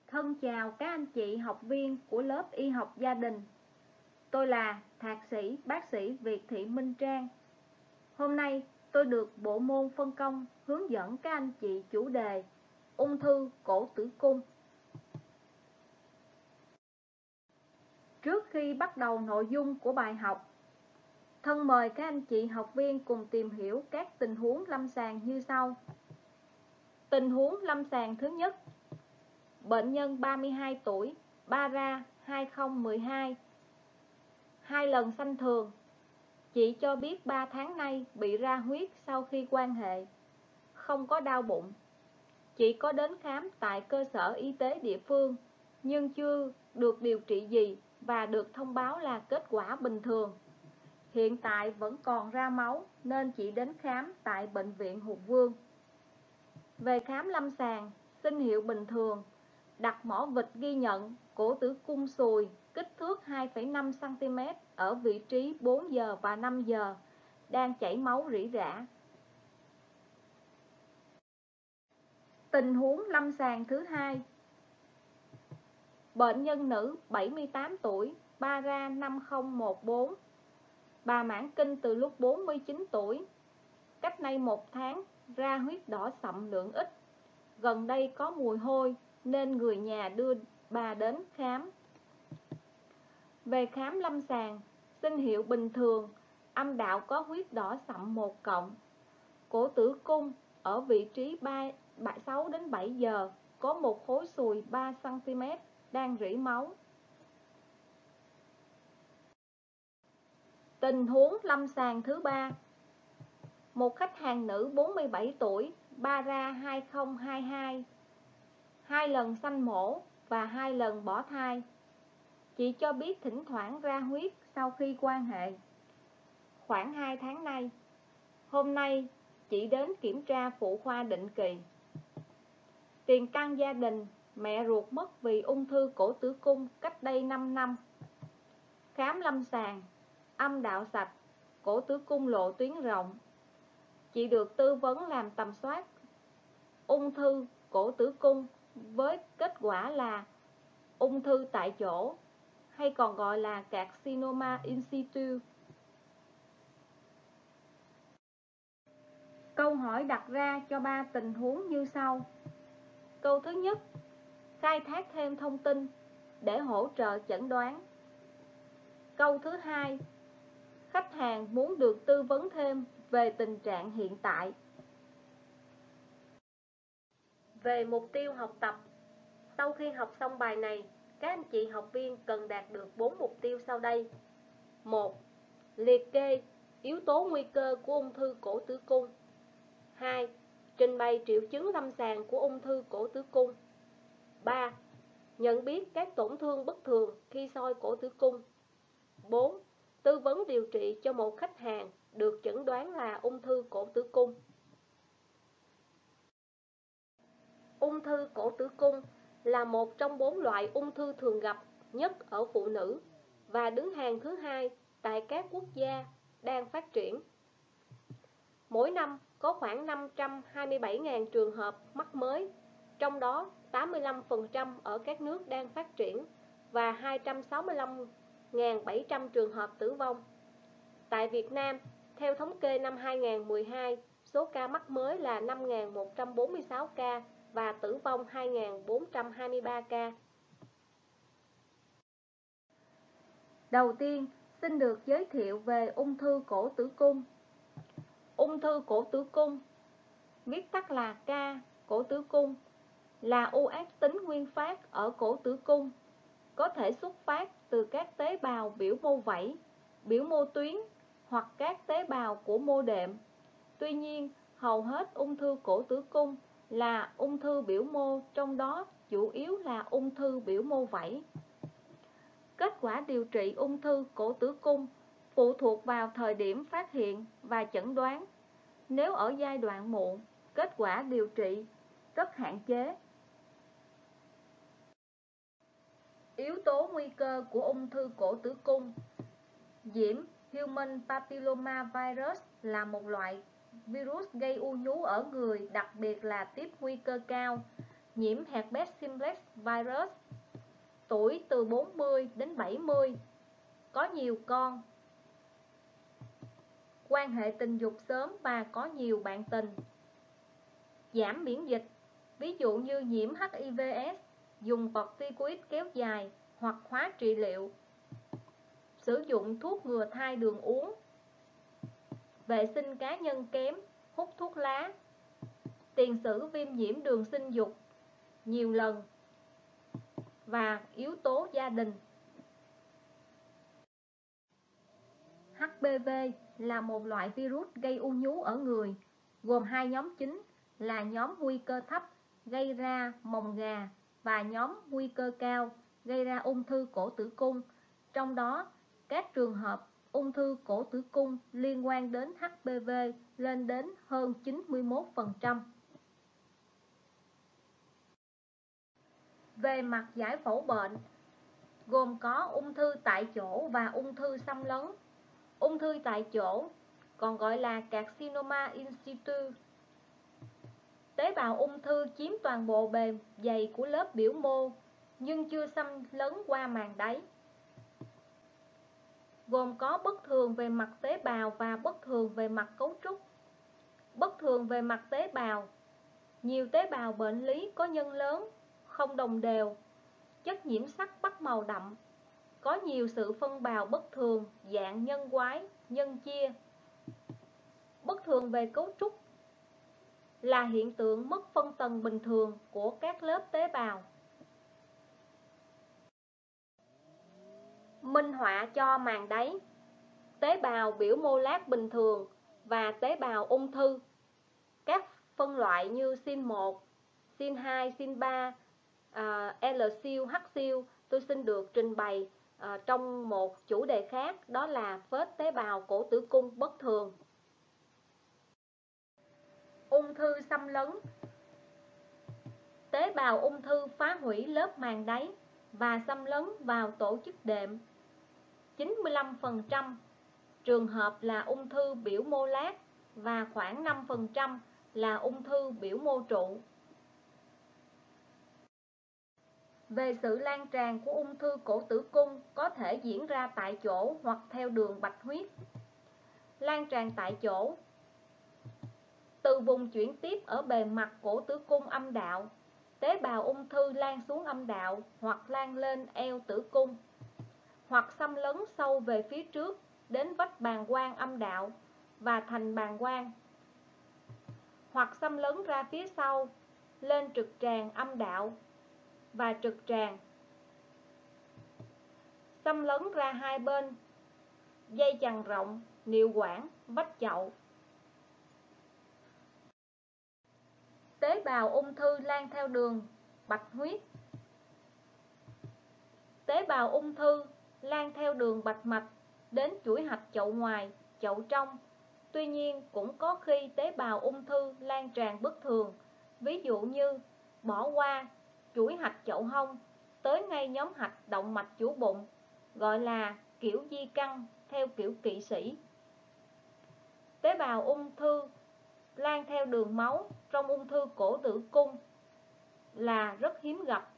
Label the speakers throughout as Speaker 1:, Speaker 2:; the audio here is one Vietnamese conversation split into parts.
Speaker 1: Thân chào các anh chị học viên của lớp y học gia đình. Tôi là Thạc sĩ bác sĩ Việt Thị Minh Trang. Hôm nay tôi được bộ môn phân công hướng dẫn các anh chị chủ đề ung thư cổ tử cung. Trước khi bắt đầu nội dung của bài học, thân mời các anh chị học viên cùng tìm hiểu các tình huống lâm sàng như sau. Tình huống lâm sàng thứ nhất: bệnh nhân 32 tuổi, Bara 2012, 2 lần sanh thường. Chị cho biết 3 tháng nay bị ra huyết sau khi quan hệ, không có đau bụng. Chị có đến khám tại cơ sở y tế địa phương nhưng chưa được điều trị gì và được thông báo là kết quả bình thường. Hiện tại vẫn còn ra máu nên chị đến khám tại bệnh viện Hùng Vương. Về khám lâm sàng, sinh hiệu bình thường, đặt mỏ vịt ghi nhận cổ tử cung xùi kích thước 2,5 cm ở vị trí 4 giờ và 5 giờ, đang chảy máu rỉ rả. Tình huống lâm sàng thứ hai: bệnh nhân nữ 78 tuổi, Bara 5014, bà mãn kinh từ lúc 49 tuổi. Cách nay 1 tháng, ra huyết đỏ sậm lượng ít. Gần đây có mùi hôi nên người nhà đưa bà đến khám. Về khám lâm sàng, sinh hiệu bình thường, âm đạo có huyết đỏ sậm 1+, cổ tử cung ở vị trí 6 đến 7 giờ, có một khối sùi 3 cm đang rỉ máu. Tình huống lâm sàng thứ ba: một khách hàng nữ 47 tuổi, Bara 2022, 2 lần sanh mổ và 2 lần bỏ thai. Chị cho biết thỉnh thoảng ra huyết sau khi quan hệ, khoảng 2 tháng nay. Hôm nay chị đến kiểm tra phụ khoa định kỳ. Tiền căn gia đình: mẹ ruột mất vì ung thư cổ tử cung cách đây 5 năm. Khám lâm sàng, âm đạo sạch, cổ tử cung lộ tuyến rộng. Chị được tư vấn làm tầm soát ung thư cổ tử cung với kết quả là ung thư tại chỗ, hay còn gọi là carcinoma in situ. Câu hỏi đặt ra cho 3 tình huống như sau. Câu thứ nhất: khai thác thêm thông tin để hỗ trợ chẩn đoán. Câu thứ hai: khách hàng muốn được tư vấn thêm về tình trạng hiện tại. Về mục tiêu học tập, sau khi học xong bài này, các anh chị học viên cần đạt được 4 mục tiêu sau đây. 1. Liệt kê yếu tố nguy cơ của ung thư cổ tử cung. 2. Trình bày triệu chứng lâm sàng của ung thư cổ tử cung. 3. Nhận biết các tổn thương bất thường khi soi cổ tử cung. 4. Tư vấn điều trị cho một khách hàng được chẩn đoán là ung thư cổ tử cung. Ung thư cổ tử cung là một trong 4 loại ung thư thường gặp nhất ở phụ nữ và đứng hàng thứ 2 tại các quốc gia đang phát triển. Mỗi năm có khoảng 527.000 trường hợp mắc mới, trong đó 85% ở các nước đang phát triển và 265.700 trường hợp tử vong. Tại Việt Nam, theo thống kê năm 2012, số ca mắc mới là 5.146 ca và tử vong 2.423 ca. Đầu tiên, xin được giới thiệu về ung thư cổ tử cung. Ung thư cổ tử cung, viết tắt là ca cổ tử cung, là u ác tính nguyên phát ở cổ tử cung, có thể xuất phát từ các tế bào biểu mô vảy, biểu mô tuyến hoặc các tế bào của mô đệm. Tuy nhiên, hầu hết ung thư cổ tử cung là ung thư biểu mô, trong đó chủ yếu là ung thư biểu mô vảy. Kết quả điều trị ung thư cổ tử cung phụ thuộc vào thời điểm phát hiện và chẩn đoán. Nếu ở giai đoạn muộn, kết quả điều trị rất hạn chế. Yếu tố nguy cơ của ung thư cổ tử cung: nhiễm Human Papilloma Virus là một loại virus gây u nhú ở người, đặc biệt là tiếp nguy cơ cao. nhiễm herpes simplex virus, tuổi từ 40 đến 70, có nhiều con, quan hệ tình dục sớm và có nhiều bạn tình, giảm miễn dịch, ví dụ như nhiễm HIV/AIDS, dùng corticoid kéo dài hoặc hóa trị liệu, sử dụng thuốc ngừa thai đường uống, vệ sinh cá nhân kém, hút thuốc lá, tiền sử viêm nhiễm đường sinh dục nhiều lần và yếu tố gia đình. HPV là một loại virus gây ung nhú ở người, gồm hai nhóm chính là nhóm nguy cơ thấp gây ra mồng gà và nhóm nguy cơ cao gây ra ung thư cổ tử cung. Trong đó, các trường hợp ung thư cổ tử cung liên quan đến HPV lên đến hơn 91%. Về mặt giải phẫu bệnh, gồm có ung thư tại chỗ và ung thư xâm lấn. Ung thư tại chỗ, còn gọi là carcinoma in situ. Tế bào ung thư chiếm toàn bộ bề dày của lớp biểu mô nhưng chưa xâm lấn qua màng đáy. Gồm có bất thường về mặt tế bào và bất thường về mặt cấu trúc. Bất thường về mặt tế bào, nhiều tế bào bệnh lý có nhân lớn, không đồng đều, chất nhiễm sắc bắt màu đậm, có nhiều sự phân bào bất thường dạng nhân quái, nhân chia. Bất thường về cấu trúc là hiện tượng mất phân tầng bình thường của các lớp tế bào. Minh họa cho màng đáy, tế bào biểu mô lát bình thường và tế bào ung thư. Các phân loại như sin1, sin2, sin3, L-siêu, H-siêu tôi xin được trình bày trong một chủ đề khác, đó là phết tế bào cổ tử cung bất thường. Ung thư xâm lấn. Tế bào ung thư phá hủy lớp màng đáy và xâm lấn vào tổ chức đệm. 95% trường hợp là ung thư biểu mô lát và khoảng 5% là ung thư biểu mô trụ. Về sự lan tràn của ung thư cổ tử cung có thể diễn ra tại chỗ hoặc theo đường bạch huyết. Lan tràn tại chỗ, từ vùng chuyển tiếp ở bề mặt cổ tử cung âm đạo, tế bào ung thư lan xuống âm đạo hoặc lan lên eo tử cung, hoặc xâm lấn sâu về phía trước đến vách bàng quang âm đạo và thành bàng quang, hoặc xâm lấn ra phía sau lên trực tràng âm đạo và trực tràng, xâm lấn ra hai bên dây chằng rộng, niệu quản, vách chậu. Tế bào ung thư lan theo đường bạch huyết. Tế bào ung thư lan theo đường bạch mạch đến chuỗi hạch chậu ngoài, chậu trong. Tuy nhiên, cũng có khi tế bào ung thư lan tràn bất thường, ví dụ như bỏ qua chuỗi hạch chậu hông tới ngay nhóm hạch động mạch chủ bụng, gọi là kiểu di căn theo kiểu kỵ sĩ. Tế bào ung thư lan theo đường máu trong ung thư cổ tử cung là rất hiếm gặp.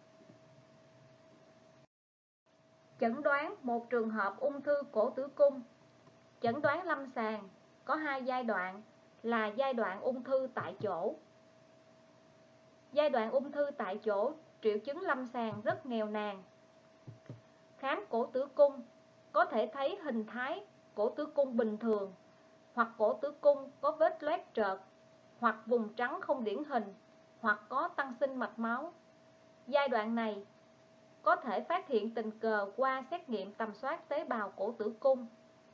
Speaker 1: Chẩn đoán một trường hợp ung thư cổ tử cung. Chẩn đoán lâm sàng có hai giai đoạn là giai đoạn ung thư tại chỗ. Giai đoạn ung thư tại chỗ, triệu chứng lâm sàng rất nghèo nàn. Khám cổ tử cung có thể thấy hình thái cổ tử cung bình thường, hoặc cổ tử cung có vết loét trợt, hoặc vùng trắng không điển hình, hoặc có tăng sinh mạch máu. Giai đoạn này có thể phát hiện tình cờ qua xét nghiệm tầm soát tế bào cổ tử cung.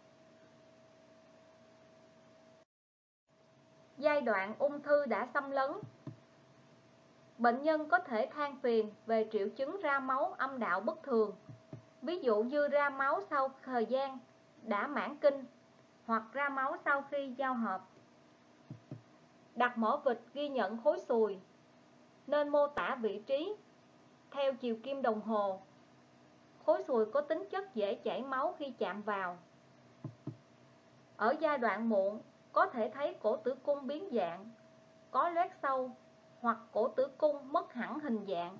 Speaker 1: Giai đoạn ung thư đã xâm lấn, bệnh nhân có thể than phiền về triệu chứng ra máu âm đạo bất thường, ví dụ như ra máu sau thời gian đã mãn kinh hoặc ra máu sau khi giao hợp. Đặt mỏ vịt ghi nhận khối sùi, nên mô tả vị trí theo chiều kim đồng hồ. Khối sùi có tính chất dễ chảy máu khi chạm vào. Ở giai đoạn muộn, có thể thấy cổ tử cung biến dạng, có loét sâu, hoặc cổ tử cung mất hẳn hình dạng.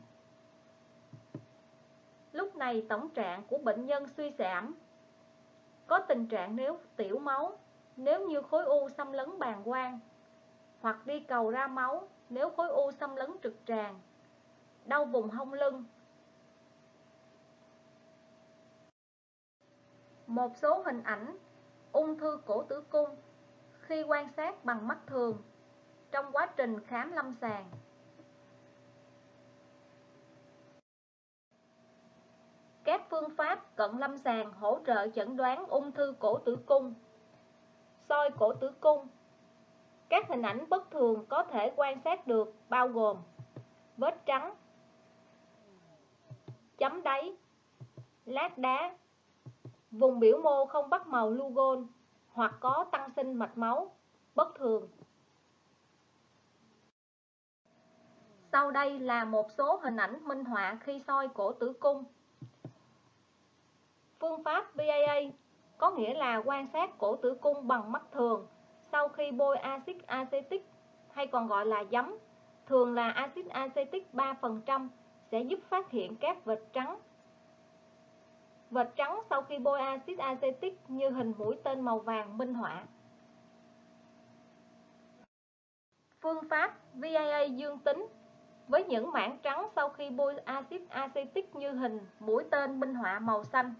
Speaker 1: Lúc này tổng trạng của bệnh nhân suy giảm, có tình trạng nếu tiểu máu nếu như khối u xâm lấn bàng quang, hoặc đi cầu ra máu nếu khối u xâm lấn trực tràng, đau vùng hông lưng. Một số hình ảnh ung thư cổ tử cung khi quan sát bằng mắt thường trong quá trình khám lâm sàng. Các phương pháp cận lâm sàng hỗ trợ chẩn đoán ung thư cổ tử cung. Soi cổ tử cung. Các hình ảnh bất thường có thể quan sát được bao gồm vết trắng, chấm đáy, lát đá, vùng biểu mô không bắt màu Lugon hoặc có tăng sinh mạch máu bất thường. Sau đây là một số hình ảnh minh họa khi soi cổ tử cung. Phương pháp BAA có nghĩa là quan sát cổ tử cung bằng mắt thường sau khi bôi axit acetic hay còn gọi là giấm, thường là axit acetic 3%, sẽ giúp phát hiện các vệt trắng. Vệt trắng sau khi bôi axit acetic như hình mũi tên màu vàng minh họa. Phương pháp VAA dương tính với những mảng trắng sau khi bôi axit acetic như hình mũi tên minh họa màu xanh.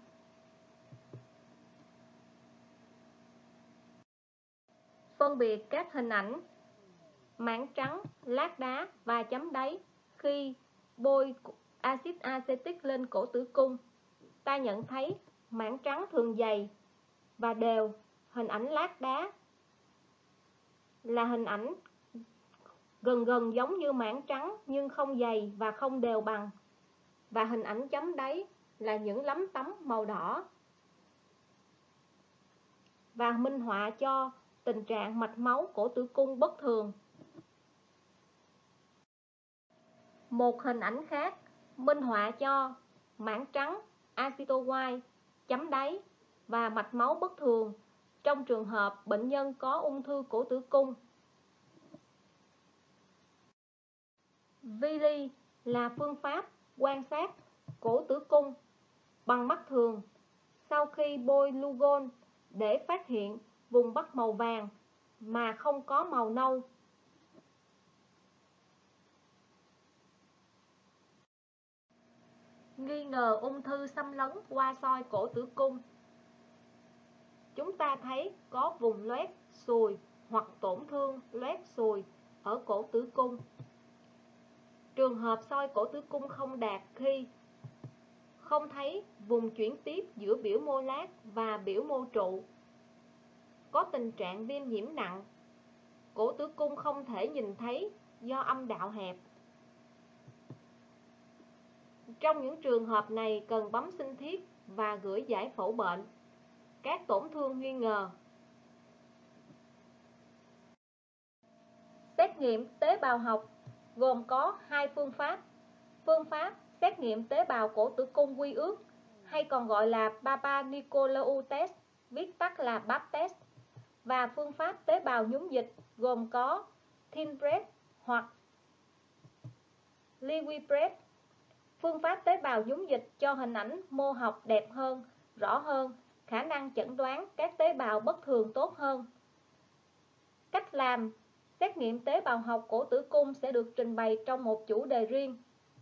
Speaker 1: Phân biệt các hình ảnh mảng trắng, lát đá và chấm đáy khi bôi axit acetic lên cổ tử cung. Ta nhận thấy mảng trắng thường dày và đều. Hình ảnh lát đá là hình ảnh gần giống như mảng trắng nhưng không dày và không đều bằng. Và hình ảnh chấm đáy là những lấm tấm màu đỏ và minh họa cho tình trạng mạch máu cổ tử cung bất thường. Một hình ảnh khác minh họa cho mảng trắng acetoin white, chấm đáy và mạch máu bất thường trong trường hợp bệnh nhân có ung thư cổ tử cung. VLI là phương pháp quan sát cổ tử cung bằng mắt thường sau khi bôi Lugon để phát hiện vùng bắt màu vàng mà không có màu nâu. Nghi ngờ ung thư xâm lấn qua soi cổ tử cung. Chúng ta thấy có vùng loét, sùi hoặc tổn thương loét sùi ở cổ tử cung. Trường hợp soi cổ tử cung không đạt khi không thấy vùng chuyển tiếp giữa biểu mô lát và biểu mô trụ. Có tình trạng viêm nhiễm nặng. Cổ tử cung không thể nhìn thấy do âm đạo hẹp. Trong những trường hợp này cần bấm sinh thiết và gửi giải phẫu bệnh. Các tổn thương nghi ngờ. Xét nghiệm tế bào học gồm có hai phương pháp. Phương pháp xét nghiệm tế bào cổ tử cung quy ước hay còn gọi là Papa Nicolau test, viết tắt là PAP test, và phương pháp tế bào nhúng dịch gồm có ThinPrep hoặc LiquiPrep. Phương pháp tế bào nhúng dịch cho hình ảnh mô học đẹp hơn, rõ hơn, khả năng chẩn đoán các tế bào bất thường tốt hơn. Cách làm xét nghiệm tế bào học cổ tử cung sẽ được trình bày trong một chủ đề riêng.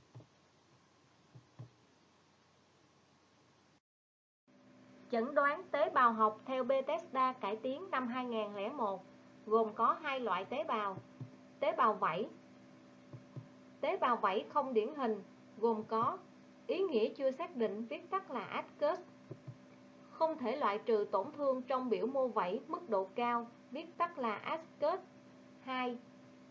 Speaker 1: Chẩn đoán tế bào học theo Bethesda cải tiến năm 2001 gồm có hai loại tế bào. Tế bào vảy. Tế bào vảy không điển hình gồm có ý nghĩa chưa xác định, viết tắt là ASCUS. Không thể loại trừ tổn thương trong biểu mô vảy mức độ cao, viết tắt là ASCUS 2.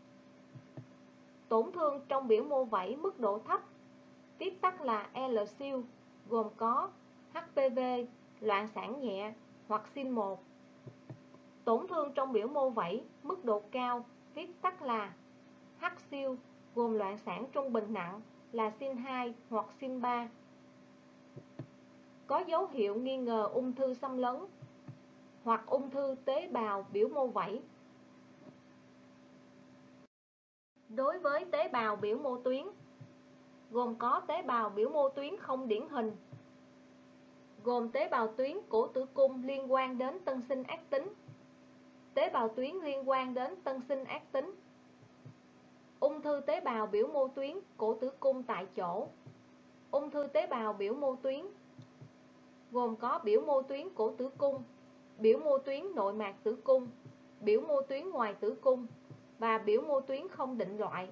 Speaker 1: Tổn thương trong biểu mô vảy mức độ thấp, viết tắt là LSIL, gồm có HPV, loạn sản nhẹ hoặc SIN1. Tổn thương trong biểu mô vảy mức độ cao, viết tắt là HSIL, gồm loạn sản trung bình nặng là SIN2 hoặc SIN3. Có dấu hiệu nghi ngờ ung thư xâm lấn hoặc ung thư tế bào biểu mô vảy. Đối với tế bào biểu mô tuyến, gồm có tế bào biểu mô tuyến không điển hình, gồm tế bào tuyến cổ tử cung liên quan đến tân sinh ác tính, tế bào tuyến liên quan đến tân sinh ác tính, ung thư tế bào biểu mô tuyến cổ tử cung tại chỗ, ung thư tế bào biểu mô tuyến, gồm có biểu mô tuyến cổ tử cung, biểu mô tuyến nội mạc tử cung, biểu mô tuyến ngoài tử cung và biểu mô tuyến không định loại.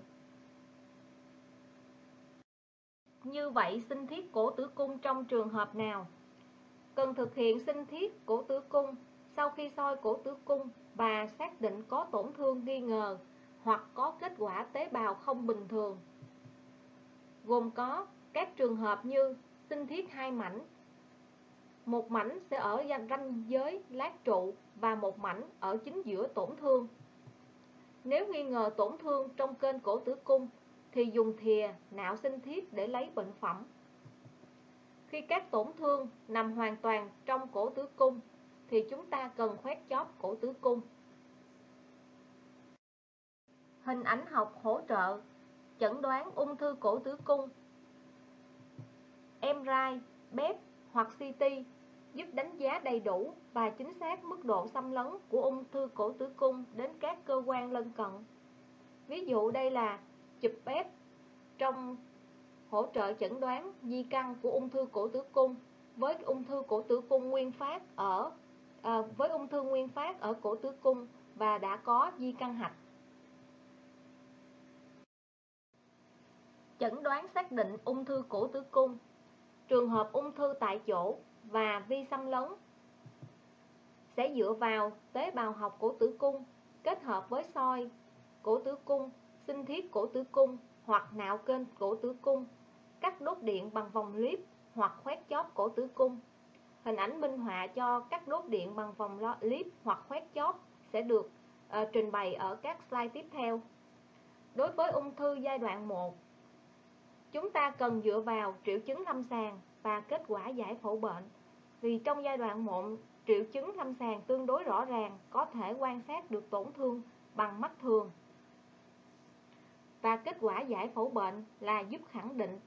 Speaker 1: Như vậy, sinh thiết cổ tử cung trong trường hợp nào? Cần thực hiện sinh thiết cổ tử cung sau khi soi cổ tử cung và xác định có tổn thương nghi ngờ hoặc có kết quả tế bào không bình thường. Gồm có các trường hợp như sinh thiết hai mảnh, một mảnh sẽ ở ranh giới lát trụ và một mảnh ở chính giữa tổn thương. Nếu nghi ngờ tổn thương trong kênh cổ tử cung thì dùng thìa nạo sinh thiết để lấy bệnh phẩm. Khi các tổn thương nằm hoàn toàn trong cổ tử cung thì chúng ta cần khoét chóp cổ tử cung. Hình ảnh học hỗ trợ chẩn đoán ung thư cổ tử cung. MRI, PET hoặc CT giúp đánh giá đầy đủ và chính xác mức độ xâm lấn của ung thư cổ tử cung đến các cơ quan lân cận. Ví dụ đây là chụp PET trong hỗ trợ chẩn đoán di căn của ung thư cổ tử cung với ung thư cổ tử cung nguyên phát ở cổ tử cung và đã có di căn hạch. Chẩn đoán xác định ung thư cổ tử cung, trường hợp ung thư tại chỗ và vi xâm lấn sẽ dựa vào tế bào học cổ tử cung kết hợp với soi cổ tử cung, sinh thiết cổ tử cung hoặc nạo kênh cổ tử cung, cắt đốt điện bằng vòng clip hoặc khoét chóp cổ tử cung. Hình ảnh minh họa cho cắt đốt điện bằng vòng clip hoặc khoét chóp sẽ được trình bày ở các slide tiếp theo. Đối với ung thư giai đoạn 1, chúng ta cần dựa vào triệu chứng lâm sàng và kết quả giải phẫu bệnh. Vì trong giai đoạn 1, triệu chứng lâm sàng tương đối rõ ràng, có thể quan sát được tổn thương bằng mắt thường. Và kết quả giải phẫu bệnh là giúp khẳng định.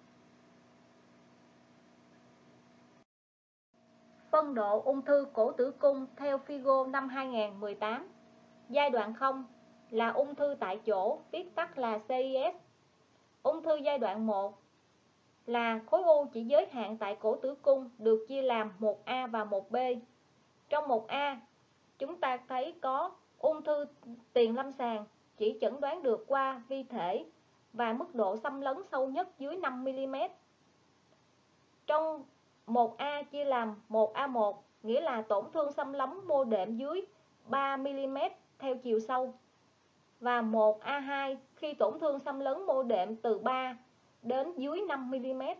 Speaker 1: Phân độ ung thư cổ tử cung theo Figo năm 2018. Giai đoạn 0 là ung thư tại chỗ, viết tắt là CIS. Ung thư giai đoạn 1 là khối u chỉ giới hạn tại cổ tử cung, được chia làm 1A và 1B. Trong 1A, chúng ta thấy có ung thư tiền lâm sàng, chỉ chẩn đoán được qua vi thể và mức độ xâm lấn sâu nhất dưới 5mm. Trong 1A chia làm 1A1, nghĩa là tổn thương xâm lấn mô đệm dưới 3mm theo chiều sâu, và 1A2 khi tổn thương xâm lấn mô đệm từ 3 đến dưới 5mm.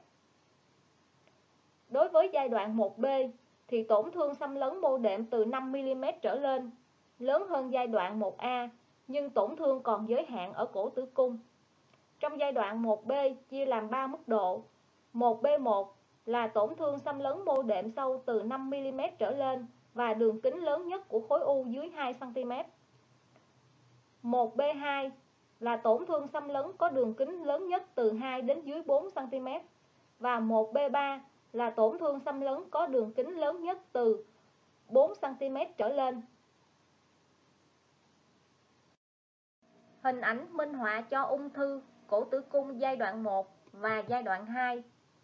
Speaker 1: Đối với giai đoạn 1B thì tổn thương xâm lấn mô đệm từ 5mm trở lên, lớn hơn giai đoạn 1A, nhưng tổn thương còn giới hạn ở cổ tử cung. Trong giai đoạn 1B chia làm 3 mức độ. 1B1 là tổn thương xâm lấn mô đệm sâu từ 5mm trở lên và đường kính lớn nhất của khối u dưới 2cm. 1B2 là tổn thương xâm lấn có đường kính lớn nhất từ 2 đến dưới 4cm. Và 1B3 là tổn thương xâm lấn có đường kính lớn nhất từ 4cm trở lên. Hình ảnh minh họa cho ung thư cổ tử cung giai đoạn 1 và giai đoạn 2.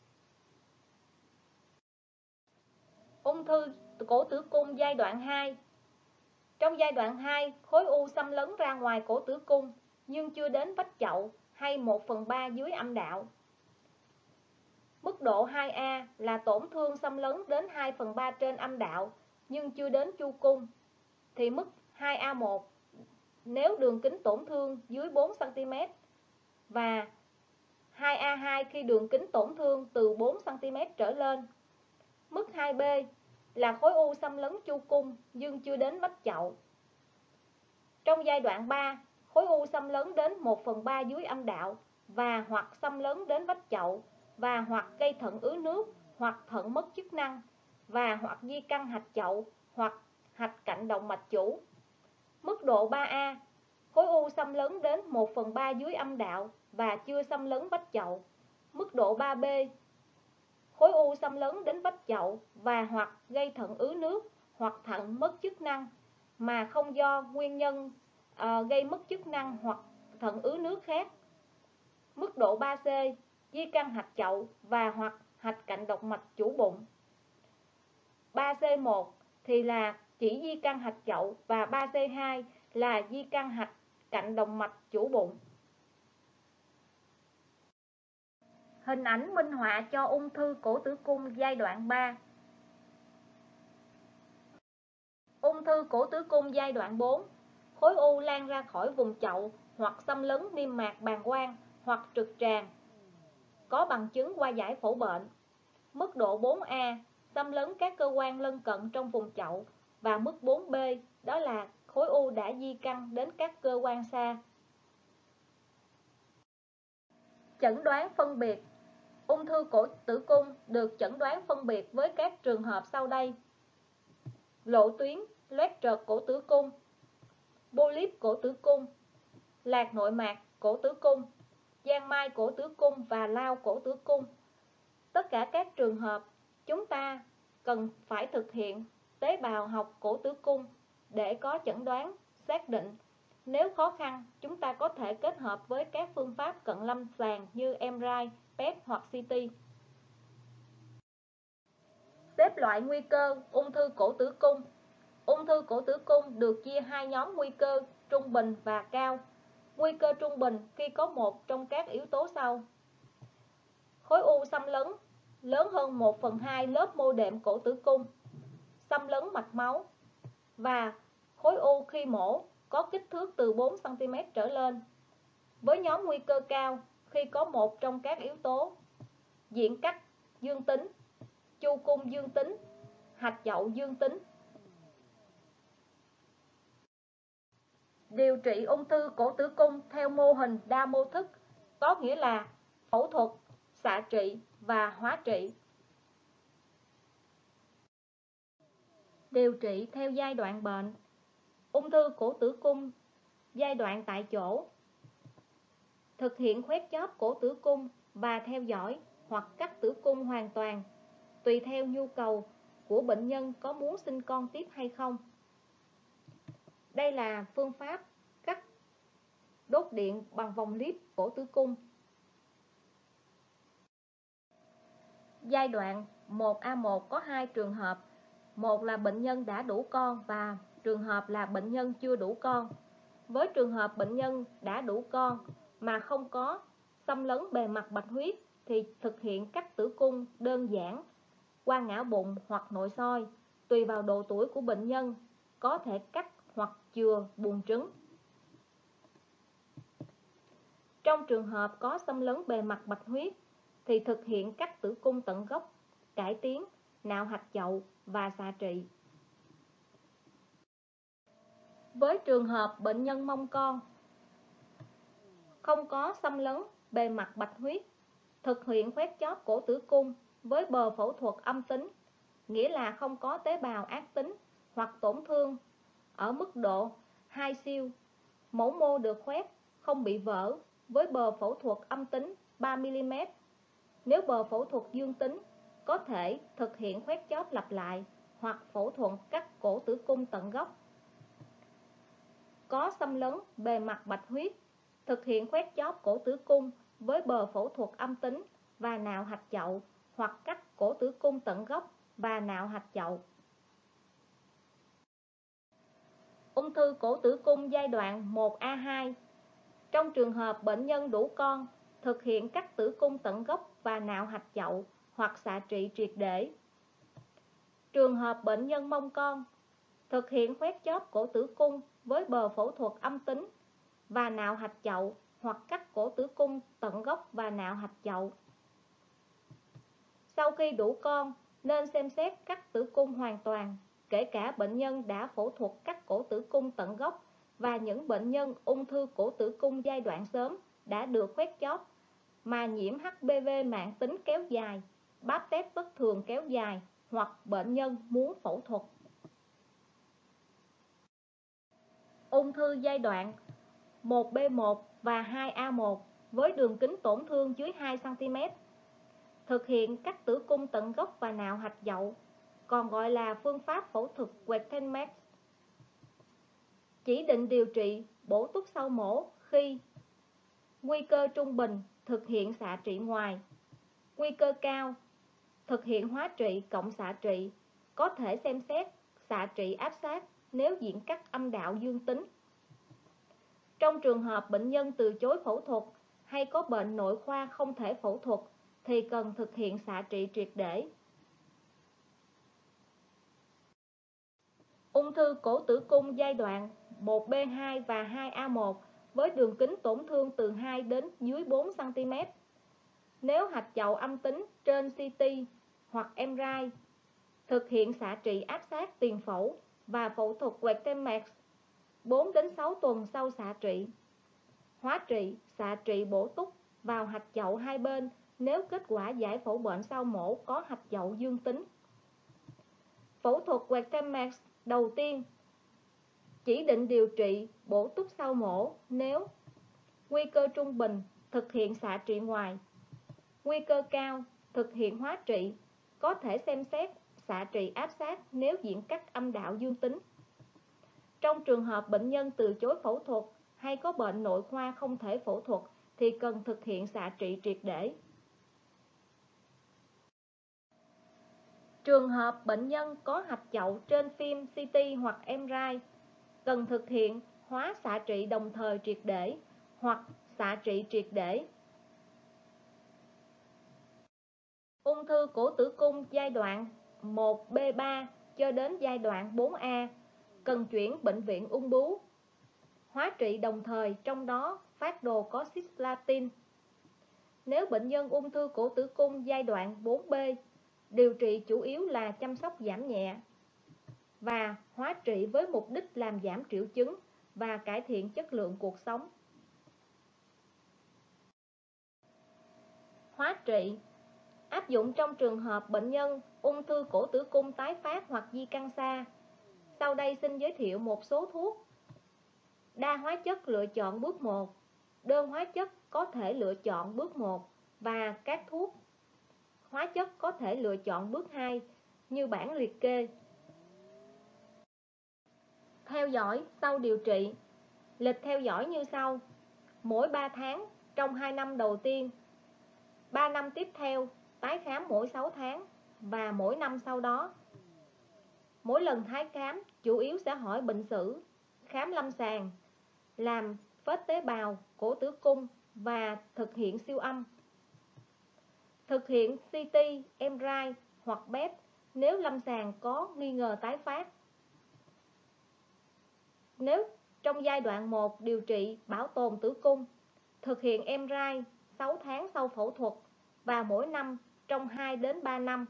Speaker 1: Ung thư cổ tử cung giai đoạn 2. Trong giai đoạn 2, khối u xâm lấn ra ngoài cổ tử cung nhưng chưa đến vách chậu hay 1/3 dưới âm đạo. Mức độ 2A là tổn thương xâm lấn đến 2/3 trên âm đạo nhưng chưa đến chu cung. Thì mức 2A1 nếu đường kính tổn thương dưới 4cm và 2A2 khi đường kính tổn thương từ 4cm trở lên. Mức 2B là khối u xâm lấn chu cung nhưng chưa đến vách chậu. Trong giai đoạn 3, khối u xâm lấn đến 1/3 dưới âm đạo và hoặc xâm lấn đến vách chậu và hoặc gây thận ứ nước hoặc thận mất chức năng và hoặc di căn hạch chậu hoặc hạch cạnh động mạch chủ. Mức độ 3A Khối u xâm lấn đến 1/3 dưới âm đạo và chưa xâm lấn vách chậu. Mức độ 3B, khối u xâm lấn đến vách chậu và hoặc gây thận ứ nước hoặc thận mất chức năng mà không do nguyên nhân gây mất chức năng hoặc thận ứ nước khác. Mức độ 3C, di căn hạch chậu và hoặc hạch cạnh động mạch chủ bụng. 3C1 thì là chỉ di căn hạch chậu và 3C2 là di căn hạch cạnh động mạch chủ bụng. Hình ảnh minh họa cho ung thư cổ tử cung giai đoạn 3. Ung thư cổ tử cung giai đoạn 4. Khối u lan ra khỏi vùng chậu hoặc xâm lấn niêm mạc bàng quang hoặc trực tràng. Có bằng chứng qua giải phẫu bệnh. Mức độ 4A, xâm lấn các cơ quan lân cận trong vùng chậu. Và mức 4B, đó là khối u đã di căn đến các cơ quan xa. Chẩn đoán phân biệt. Ung thư cổ tử cung được chẩn đoán phân biệt với các trường hợp sau đây: lộ tuyến, loét trợt cổ tử cung, polyp cổ tử cung, lạc nội mạc cổ tử cung, giang mai cổ tử cung và lao cổ tử cung. Tất cả các trường hợp, chúng ta cần phải thực hiện tế bào học cổ tử cung để có chẩn đoán xác định. Nếu khó khăn, chúng ta có thể kết hợp với các phương pháp cận lâm sàng như MRI, PET hoặc CT. Xếp loại nguy cơ ung thư cổ tử cung. Ung thư cổ tử cung được chia hai nhóm nguy cơ trung bình và cao. Nguy cơ trung bình khi có một trong các yếu tố sau: khối u xâm lấn lớn hơn 1/2 lớp mô đệm cổ tử cung, xâm lấn mạch máu, và khối u khi mổ có kích thước từ 4 cm trở lên. Với nhóm nguy cơ cao khi có một trong các yếu tố: diện cắt dương tính, chu cung dương tính, hạch chậu dương tính. Điều trị ung thư cổ tử cung theo mô hình đa mô thức, có nghĩa là phẫu thuật, xạ trị và hóa trị. Điều trị theo giai đoạn bệnh. Ung thư cổ tử cung giai đoạn tại chỗ. Thực hiện khoét chóp cổ tử cung và theo dõi hoặc cắt tử cung hoàn toàn, tùy theo nhu cầu của bệnh nhân có muốn sinh con tiếp hay không. Đây là phương pháp cắt đốt điện bằng vòng líp cổ tử cung. Giai đoạn 1A1 có 2 trường hợp. Một là bệnh nhân đã đủ con và trường hợp là bệnh nhân chưa đủ con. Với trường hợp bệnh nhân đã đủ con mà không có xâm lấn bề mặt bạch huyết thì thực hiện cắt tử cung đơn giản qua ngã bụng hoặc nội soi, tùy vào độ tuổi của bệnh nhân, có thể cắt hoặc chừa buồng trứng. Trong trường hợp có xâm lấn bề mặt bạch huyết thì thực hiện cắt tử cung tận gốc, cải tiến, nạo hạch chậu và xạ trị. Với trường hợp bệnh nhân mong con không có xâm lấn bề mặt bạch huyết, thực hiện khoét chóp cổ tử cung với bờ phẫu thuật âm tính, nghĩa là không có tế bào ác tính hoặc tổn thương ở mức độ 2 siêu. Mẫu mô được khoét không bị vỡ với bờ phẫu thuật âm tính 3mm. Nếu bờ phẫu thuật dương tính, có thể thực hiện khoét chóp lặp lại hoặc phẫu thuật cắt cổ tử cung tận gốc. Có xâm lấn bề mặt bạch huyết, thực hiện khoét chóp cổ tử cung với bờ phẫu thuật âm tính và nạo hạch chậu hoặc cắt cổ tử cung tận gốc và nạo hạch chậu. Ung thư cổ tử cung giai đoạn 1A2. Trong trường hợp bệnh nhân đủ con, thực hiện cắt tử cung tận gốc và nạo hạch chậu hoặc xạ trị triệt để. Trường hợp bệnh nhân mong con, thực hiện khoét chóp cổ tử cung với bờ phẫu thuật âm tính và nạo hạch chậu hoặc cắt cổ tử cung tận gốc và nạo hạch chậu. Sau khi đủ con, nên xem xét cắt tử cung hoàn toàn, kể cả bệnh nhân đã phẫu thuật cắt cổ tử cung tận gốc và những bệnh nhân ung thư cổ tử cung giai đoạn sớm đã được khoét chóp mà nhiễm HPV mãn tính kéo dài, báp tép bất thường kéo dài hoặc bệnh nhân muốn phẫu thuật. Ung thư giai đoạn 1B1 và 2A1 với đường kính tổn thương dưới 2 cm. Thực hiện cắt tử cung tận gốc và nạo hạch đậu, còn gọi là phương pháp phẫu thuật Weitenbeck. Chỉ định điều trị bổ túc sau mổ khi nguy cơ trung bình, thực hiện xạ trị ngoài. Nguy cơ cao, thực hiện hóa trị cộng xạ trị, có thể xem xét xạ trị áp sát nếu diện cắt âm đạo dương tính. Trong trường hợp bệnh nhân từ chối phẫu thuật hay có bệnh nội khoa không thể phẫu thuật thì cần thực hiện xạ trị triệt để. Ung thư cổ tử cung giai đoạn 1B2 và 2A1 với đường kính tổn thương từ 2 đến dưới 4 cm. Nếu hạch đậu âm tính trên CT hoặc MRI, thực hiện xạ trị áp sát tiền phẫu và phẫu thuật Weitenbeck 4 đến 6 tuần sau xạ trị. Hóa trị, xạ trị bổ túc vào hạch đậu hai bên nếu kết quả giải phẫu bệnh sau mổ có hạch đậu dương tính. Phẫu thuật Weitenbeck đầu tiên, chỉ định điều trị bổ túc sau mổ nếu nguy cơ trung bình, thực hiện xạ trị ngoài. Nguy cơ cao, thực hiện hóa trị, có thể xem xét xạ trị áp sát nếu diện cắt âm đạo dương tính. Trong trường hợp bệnh nhân từ chối phẫu thuật hay có bệnh nội khoa không thể phẫu thuật thì cần thực hiện xạ trị triệt để. Trường hợp bệnh nhân có hạch đậu trên phim CT hoặc MRI, cần thực hiện hóa xạ trị đồng thời triệt để hoặc xạ trị triệt để. Ung thư cổ tử cung giai đoạn 1B3 cho đến giai đoạn 4A, cần chuyển bệnh viện ung bướu. Hóa trị đồng thời, trong đó phác đồ có cisplatin. Nếu bệnh nhân ung thư cổ tử cung giai đoạn 4B, điều trị chủ yếu là chăm sóc giảm nhẹ và hóa trị với mục đích làm giảm triệu chứng và cải thiện chất lượng cuộc sống. Hóa trị áp dụng trong trường hợp bệnh nhân ung thư cổ tử cung tái phát hoặc di căn xa. Sau đây xin giới thiệu một số thuốc. Đa hóa chất lựa chọn bước 1, đơn hóa chất có thể lựa chọn bước 1 và các thuốc hóa chất có thể lựa chọn bước 2 như bảng liệt kê. Theo dõi sau điều trị. Lịch theo dõi như sau: mỗi 3 tháng trong 2 năm đầu tiên, 3 năm tiếp theo tái khám mỗi 6 tháng và mỗi năm sau đó. Mỗi lần tái khám chủ yếu sẽ hỏi bệnh sử, khám lâm sàng, làm phết tế bào cổ tử cung và thực hiện siêu âm. Thực hiện CT, MRI hoặc PET nếu lâm sàng có nghi ngờ tái phát. Nếu trong giai đoạn 1 điều trị bảo tồn tử cung, thực hiện MRI 6 tháng sau phẫu thuật và mỗi năm trong 2 đến 3 năm.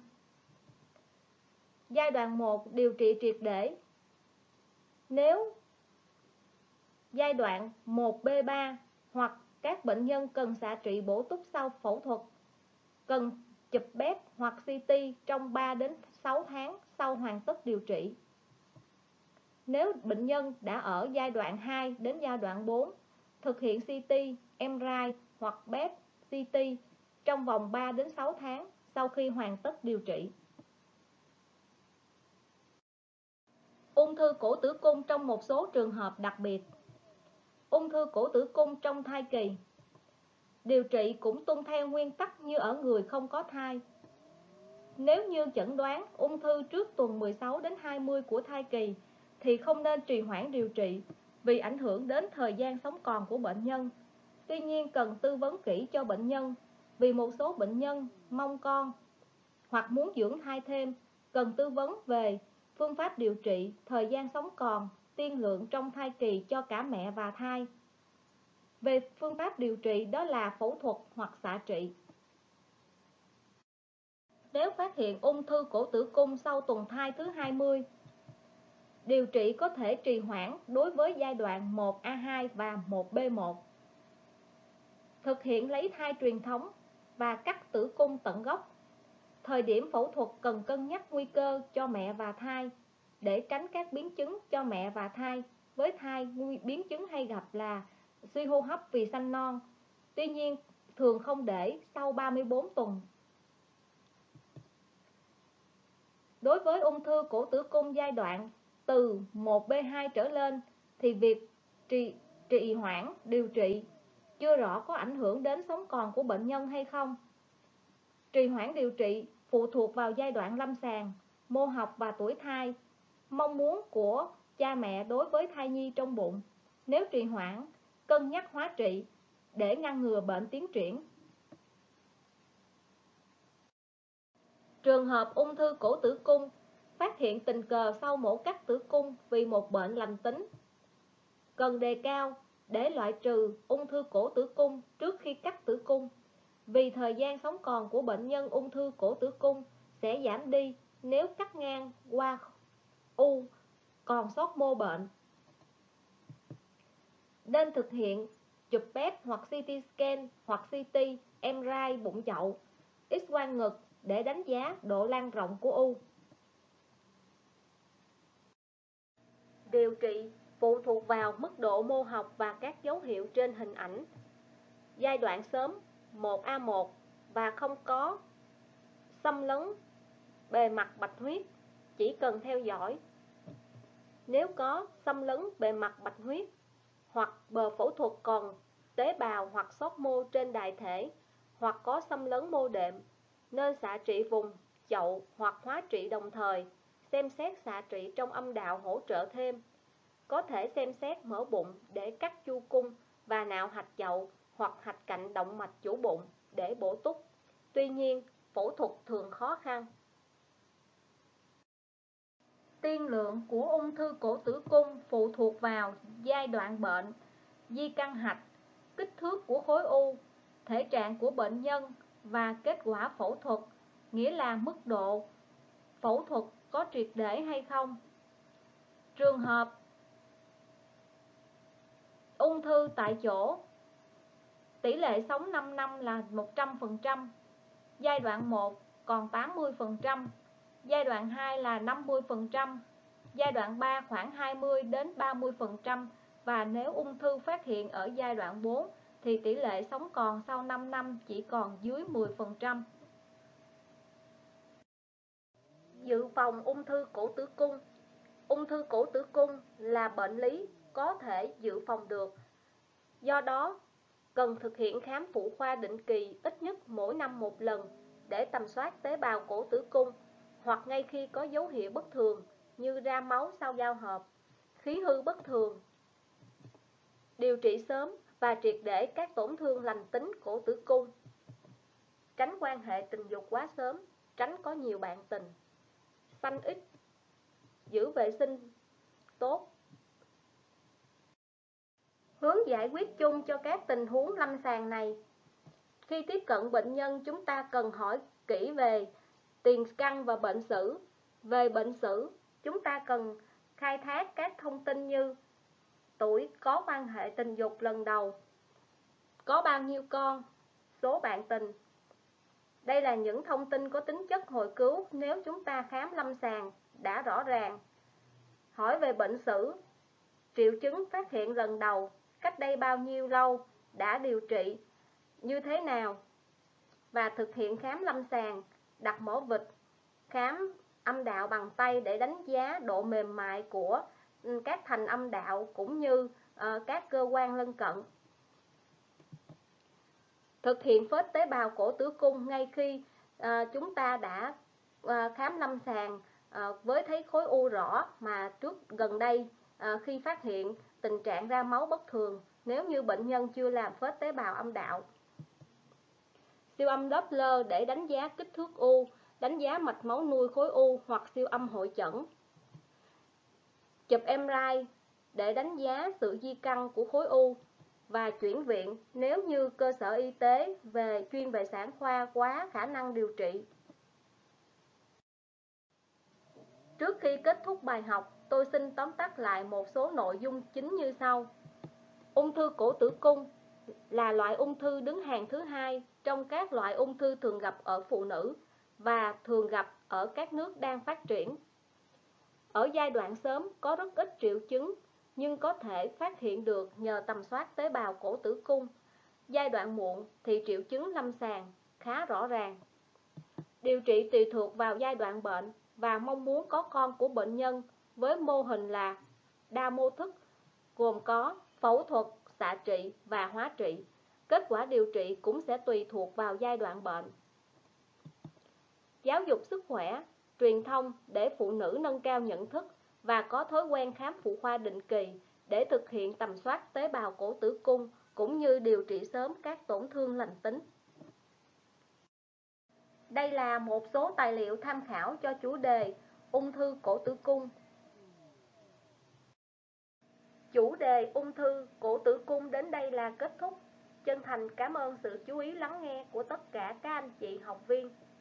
Speaker 1: Giai đoạn 1 điều trị triệt để. Nếu giai đoạn 1B3 hoặc các bệnh nhân cần xạ trị bổ túc sau phẫu thuật, cần chụp PET hoặc CT trong 3 đến 6 tháng sau hoàn tất điều trị. Nếu bệnh nhân đã ở giai đoạn 2 đến giai đoạn 4, thực hiện CT, MRI hoặc PET, CT trong vòng 3 đến 6 tháng sau khi hoàn tất điều trị. Ung thư cổ tử cung trong một số trường hợp đặc biệt. Ung thư cổ tử cung trong thai kỳ. Điều trị cũng tuân theo nguyên tắc như ở người không có thai. Nếu như chẩn đoán ung thư trước tuần 16 đến 20 của thai kỳ thì không nên trì hoãn điều trị vì ảnh hưởng đến thời gian sống còn của bệnh nhân. Tuy nhiên cần tư vấn kỹ cho bệnh nhân vì một số bệnh nhân mong con hoặc muốn dưỡng thai thêm, cần tư vấn về phương pháp điều trị, thời gian sống còn, tiên lượng trong thai kỳ cho cả mẹ và thai. Về phương pháp điều trị đó là phẫu thuật hoặc xạ trị. Nếu phát hiện ung thư cổ tử cung sau tuần thai thứ 20, điều trị có thể trì hoãn đối với giai đoạn 1A2 và 1B1. Thực hiện lấy thai truyền thống và cắt tử cung tận gốc. Thời điểm phẫu thuật cần cân nhắc nguy cơ cho mẹ và thai để tránh các biến chứng cho mẹ và thai. Với thai, biến chứng hay gặp là suy hô hấp vì sanh non. Tuy nhiên, thường không để sau 34 tuần. Đối với ung thư cổ tử cung giai đoạn từ 1B2 trở lên thì việc trì hoãn điều trị chưa rõ có ảnh hưởng đến sống còn của bệnh nhân hay không. Trì hoãn điều trị phụ thuộc vào giai đoạn lâm sàng, mô học và tuổi thai, mong muốn của cha mẹ đối với thai nhi trong bụng. Nếu trì hoãn, cân nhắc hóa trị để ngăn ngừa bệnh tiến triển. Trường hợp ung thư cổ tử cung phát hiện tình cờ sau mổ cắt tử cung vì một bệnh lành tính, cần đề cao để loại trừ ung thư cổ tử cung trước khi cắt tử cung, vì thời gian sống còn của bệnh nhân ung thư cổ tử cung sẽ giảm đi nếu cắt ngang qua u còn sót mô bệnh. Nên thực hiện chụp PET hoặc CT scan hoặc CT MRI bụng chậu, X-quang ngực để đánh giá độ lan rộng của u. Điều trị phụ thuộc vào mức độ mô học và các dấu hiệu trên hình ảnh. Giai đoạn sớm 1A1 và không có xâm lấn bề mặt bạch huyết, chỉ cần theo dõi. Nếu có xâm lấn bề mặt bạch huyết hoặc bờ phẫu thuật còn tế bào hoặc sót mô trên đại thể, hoặc có xâm lấn mô đệm, nên xạ trị vùng chậu hoặc hóa trị đồng thời. Xem xét xạ trị trong âm đạo hỗ trợ thêm. Có thể xem xét mở bụng để cắt chu cung và nạo hạch chậu hoặc hạch cạnh động mạch chủ bụng để bổ túc. Tuy nhiên, phẫu thuật thường khó khăn. Tiên lượng của ung thư cổ tử cung phụ thuộc vào giai đoạn bệnh, di căn hạch, kích thước của khối u, thể trạng của bệnh nhân và kết quả phẫu thuật, nghĩa là mức độ phẫu thuật có triệt để hay không. Trường hợp ung thư tại chỗ, tỷ lệ sống 5 năm là 100%, giai đoạn 1 còn 80%, giai đoạn 2 là 50%, giai đoạn 3 khoảng 20 đến 30%, và nếu ung thư phát hiện ở giai đoạn 4 thì tỷ lệ sống còn sau 5 năm chỉ còn dưới 10%. Dự phòng ung thư cổ tử cung. Ung thư cổ tử cung là bệnh lý có thể dự phòng được. Do đó, cần thực hiện khám phụ khoa định kỳ ít nhất mỗi năm một lần để tầm soát tế bào cổ tử cung, hoặc ngay khi có dấu hiệu bất thường như ra máu sau giao hợp, khí hư bất thường. Điều trị sớm và triệt để các tổn thương lành tính cổ tử cung. Tránh quan hệ tình dục quá sớm, tránh có nhiều bạn tình. Sanh ít, giữ vệ sinh tốt. Hướng giải quyết chung cho các tình huống lâm sàng này. Khi tiếp cận bệnh nhân, chúng ta cần hỏi kỹ về tiền căn và bệnh sử. Về bệnh sử, chúng ta cần khai thác các thông tin như tuổi có quan hệ tình dục lần đầu, có bao nhiêu con, số bạn tình. Đây là những thông tin có tính chất hồi cứu nếu chúng ta khám lâm sàng đã rõ ràng. Hỏi về bệnh sử, triệu chứng phát hiện lần đầu, cách đây bao nhiêu lâu, đã điều trị như thế nào, và thực hiện khám lâm sàng, đặt mổ vịt, khám âm đạo bằng tay để đánh giá độ mềm mại của các thành âm đạo cũng như các cơ quan lân cận. Thực hiện phết tế bào cổ tử cung ngay khi chúng ta đã khám lâm sàng với thấy khối u rõ mà gần đây khi phát hiện tình trạng ra máu bất thường nếu như bệnh nhân chưa làm phết tế bào âm đạo. Siêu âm Doppler để đánh giá kích thước u, đánh giá mạch máu nuôi khối u hoặc siêu âm hội chẩn. Chụp MRI để đánh giá sự di căn của khối u và chuyển viện nếu như cơ sở y tế chuyên về sản khoa quá khả năng điều trị. Trước khi kết thúc bài học, tôi xin tóm tắt lại một số nội dung chính như sau. Ung thư cổ tử cung là loại ung thư đứng hàng thứ hai trong các loại ung thư thường gặp ở phụ nữ và thường gặp ở các nước đang phát triển. Ở giai đoạn sớm có rất ít triệu chứng nhưng có thể phát hiện được nhờ tầm soát tế bào cổ tử cung. Giai đoạn muộn thì triệu chứng lâm sàng khá rõ ràng. Điều trị tùy thuộc vào giai đoạn bệnh và mong muốn có con của bệnh nhân với mô hình là đa mô thức, gồm có phẫu thuật, xạ trị và hóa trị. Kết quả điều trị cũng sẽ tùy thuộc vào giai đoạn bệnh. Giáo dục sức khỏe, truyền thông để phụ nữ nâng cao nhận thức và có thói quen khám phụ khoa định kỳ để thực hiện tầm soát tế bào cổ tử cung cũng như điều trị sớm các tổn thương lành tính. Đây là một số tài liệu tham khảo cho chủ đề ung thư cổ tử cung. Chủ đề ung thư cổ tử cung đến đây là kết thúc. Chân thành cảm ơn sự chú ý lắng nghe của tất cả các anh chị học viên.